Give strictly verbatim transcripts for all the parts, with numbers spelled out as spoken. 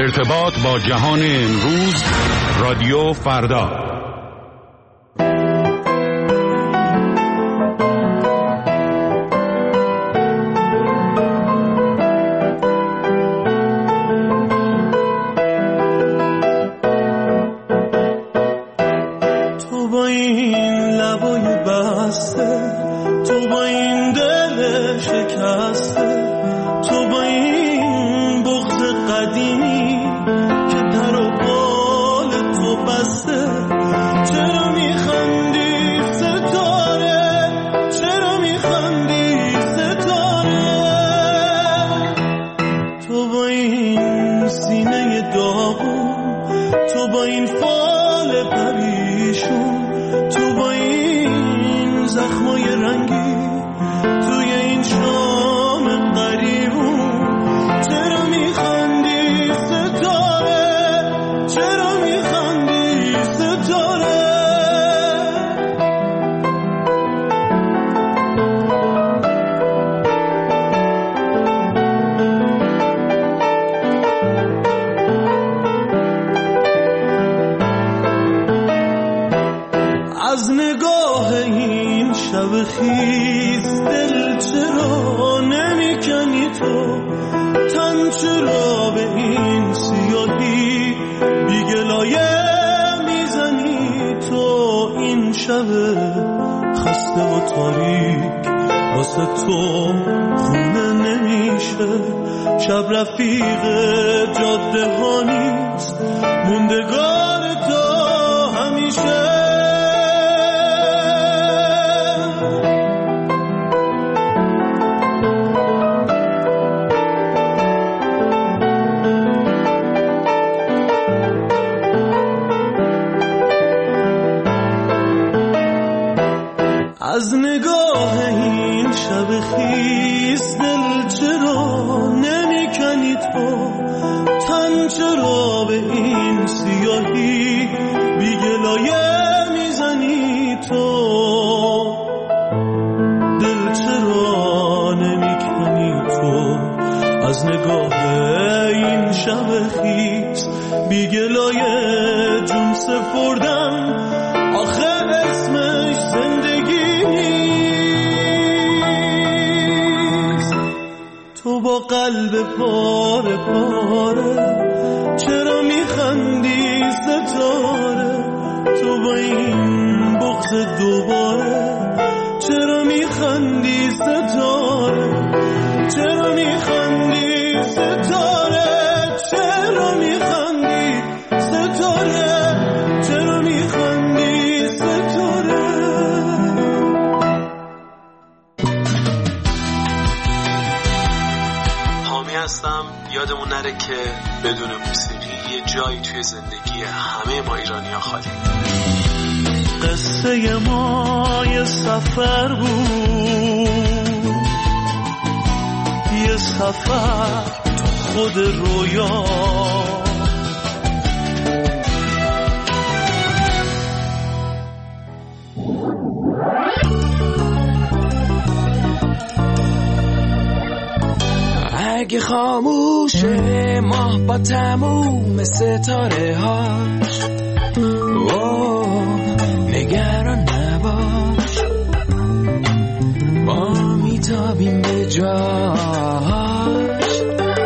ارتباط با جهان امروز، رادیو فردا. از نگاه این شب خیس دل چرا نمیکنی تو، تن چرا به این سیاهی بی گلایه میزنی تو، دل چرا نمیکنی تو از نگاه این شب خیس بی گلایه جون سپردم، آخه اسمش زندگی تو با قلب پاره پاره چرا میخندی ستاره، تو با این بغض دوباره چرا میخندی ستاره، چرا میخندی ستاره، چرا میخندی ستاره، چرا میخندی ستاره. هستم. یادمون نره که بدون موسیقی یه جایی توی زندگی همه ما ایرانی‌ها خالی. قصه ما یه سفر بود، یه سفر تو خود رویا، اگه خاموشه ماه با تموم ستاره هاش، نگران نباش ما میتابیم به جاش.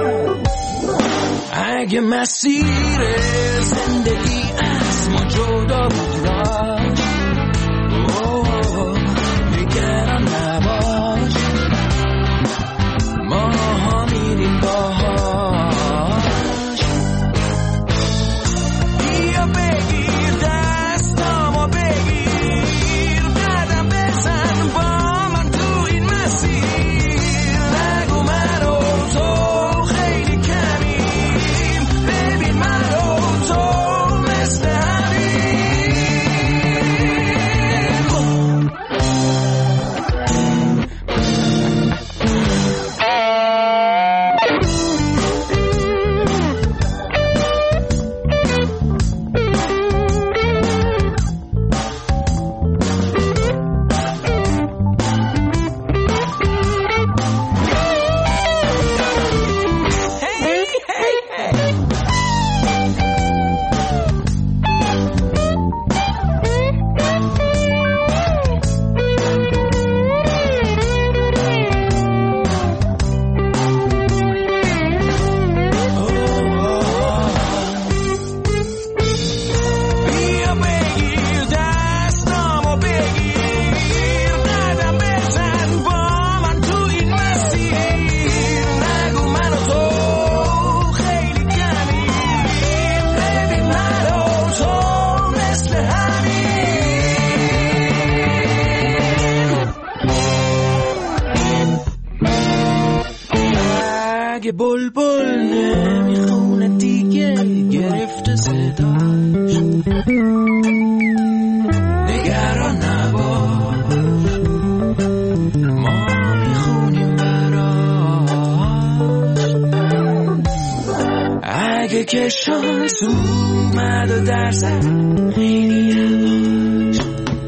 اگه مسیر زندگی از ما جدا بود راش، نگران نباش ما میریم باهاش. بیا بگیر دستامو بگیر، قدم بزن با من تو این مسیر، نگو من و تو خیلی کمیم، ببین من و تو مثل همین. اگه بلبل نمیخونه دیگه گرفته صداش، نگران نباش ما میخونیم براش. اگه که شانس اومد و در زد خیلی هواش،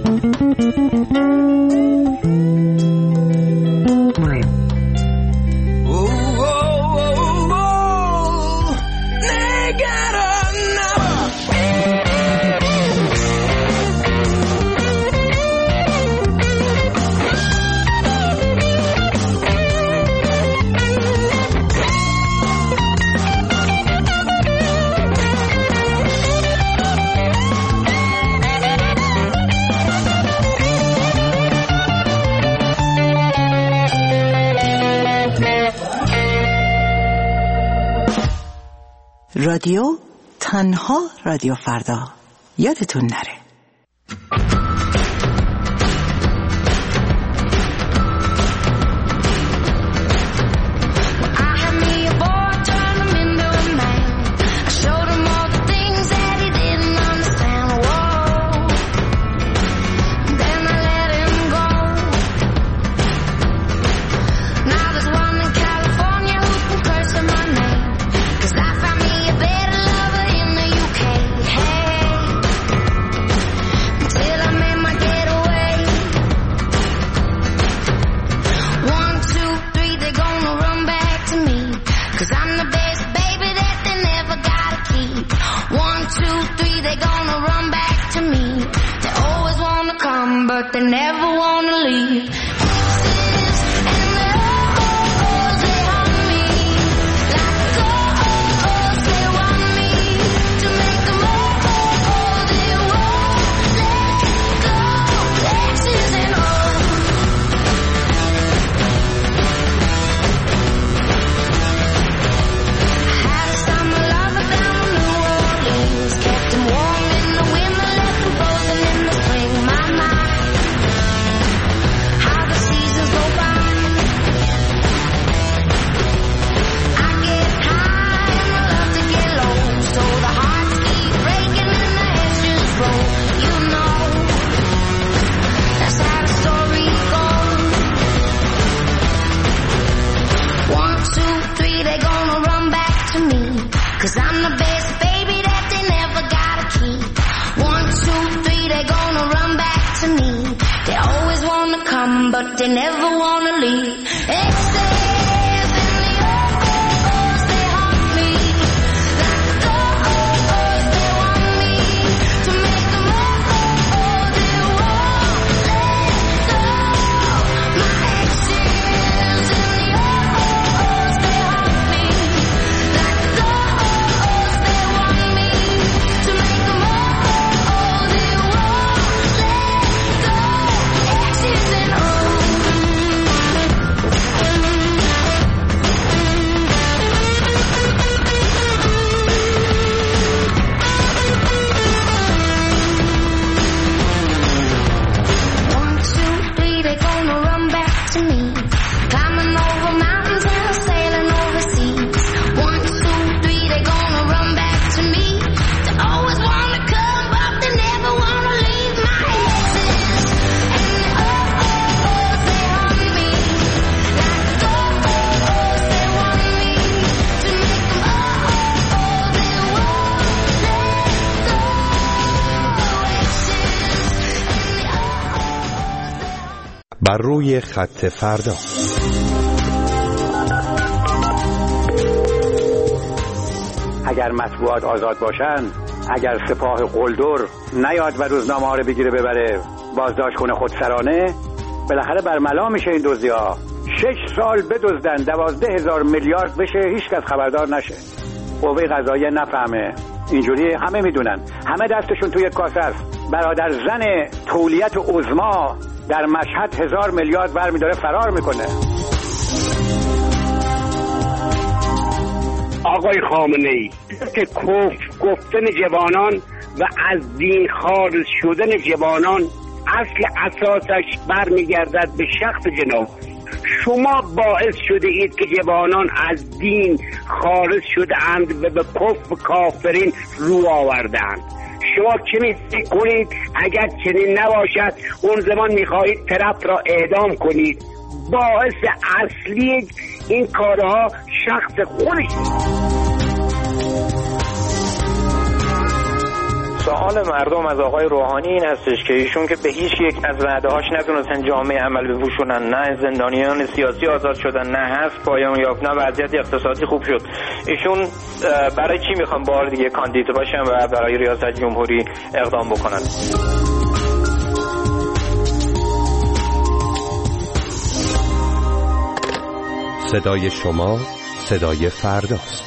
رادیو تنها رادیو فردا، یادتون نره. But they never wanna leave. But they never wanna leave. Except in the O's, they haunt me. Like the O's, they want me to make them all. They won't let go. My exes in the O's, they haunt me. Like the O's, they want me to make them all. They won't let go. Exes in O's. بر روی خط فردا. اگر مطبوعات آزاد باشن، اگر سپاه قلدر نیاد و روزنامه ها رو بگیره ببره بازداشت کنه خودسرانه، بالاخره برملا میشه این دزدی‌ها. شش سال بدزدن دوازده هزار میلیارد بشه، هیچ کس خبردار نشه، قوه قضاییه نفهمه. اینجوری همه میدونن، همه دستشون توی کاسه است. برادر زن تولیت عظما در مشهد هزار میلیارد برمی‌داره فرار میکنه. آقای خامنه‌ای که کفر گفتن جوانان و از دین خارج شدن جوانان اصل اساسش برمیگردد به شخص جناب. شما باعث شده اید که جوانان از دین خارج شده اند و به کفر کافرین رو آوردند. شما چه میکنید؟ اگر چنین نباشد اون زمان میخواهید طرف را اعدام کنید. باعث اصلی این کارها شخص خودش. سوال مردم از آقای روحانی این هستش که ایشون که به هیچ یک از وعده‌هاش نتونستن جامعه عمل بپوشونن، نه زندانیان سیاسی آزاد شدن، نه حذف پایان یافت، نه وضعیت اقتصادی خوب شد. ایشون برای چی میخوان بار دیگه کاندید باشن و برای ریاست جمهوری اقدام بکنن؟ صدای شما صدای فرداست.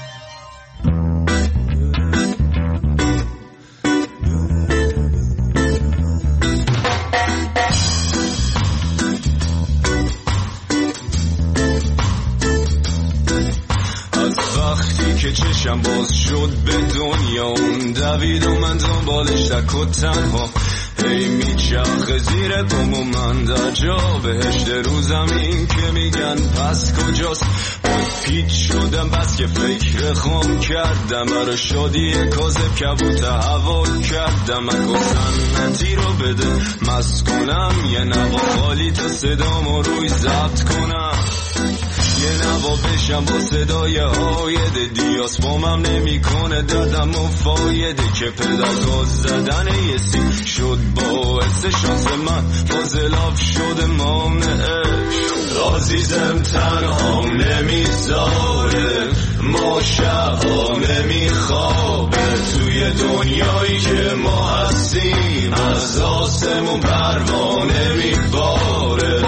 که چشم باز شد به دنیا اون دوید و من دنبالش تک و تنها هی میچرخه زیر پام و من در جا بهشت رو زمین که میگن پس کجاست. پیچ شدم بس که فکر خام کردم برای شادی کاذب کبوت هوا کردم اکو سنتی رو بده مست کنم یه نوا خالی تا صدامو روی ضبط کنم یه نوا بشم با صدای آیده دیاس بامم نمی کنه دردم و فایده که پدر گاز زدن یه سی شد باعث شانس من فاضلاب شده مامنش عزیزم تنها نمیذاره ما شبها نمیخوابه توی دنیایی که ما هستیم از آسمون پروانه میباره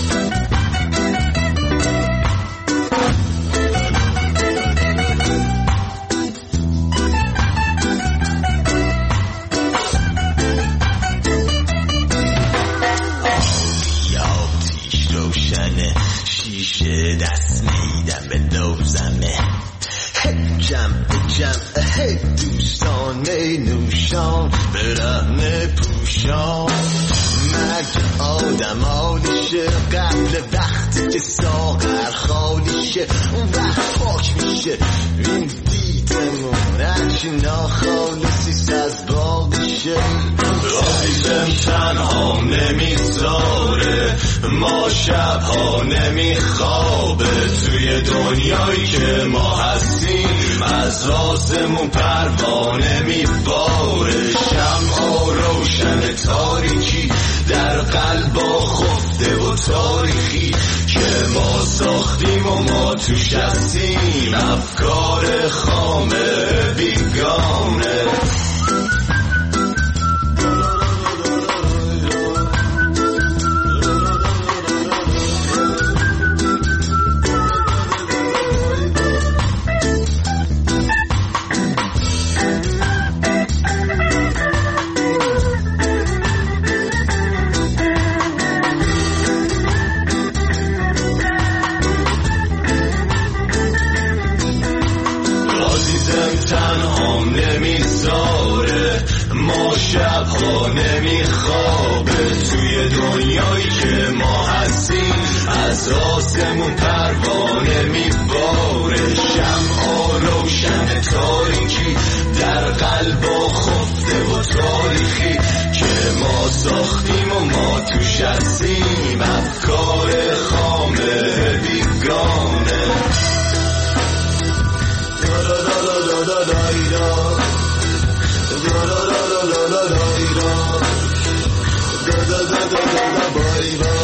دست میدم به دوزمه جمع جمع هی دوستانه نوشان برهنه پوشان مرد آدم آلیشه قبل وقتی که ساغر خالیشه اون وقت پاک میشه این دیدمون هرچی ناخالصیست از باقیشه عزیزم تنها نمیذاره ما شبها نمیخوابه توی دنیایی که ما هستیم از آسمون پروانه میباره شمعا روشن تاریکی در قلبا خفته و تاریخی که ما ساختیم و ما توش هستیم افکار خامه بیگانه تنها نمیذاره ما شبها نمیخوابه توی دنیایی که ما هستیم از آسمون پروانه میباره شمعا روشن تاریکی در قلبا خفته و تاریخی که ما ساختیم و ما توش هستیم افکار خامه بیگانه Bye bye.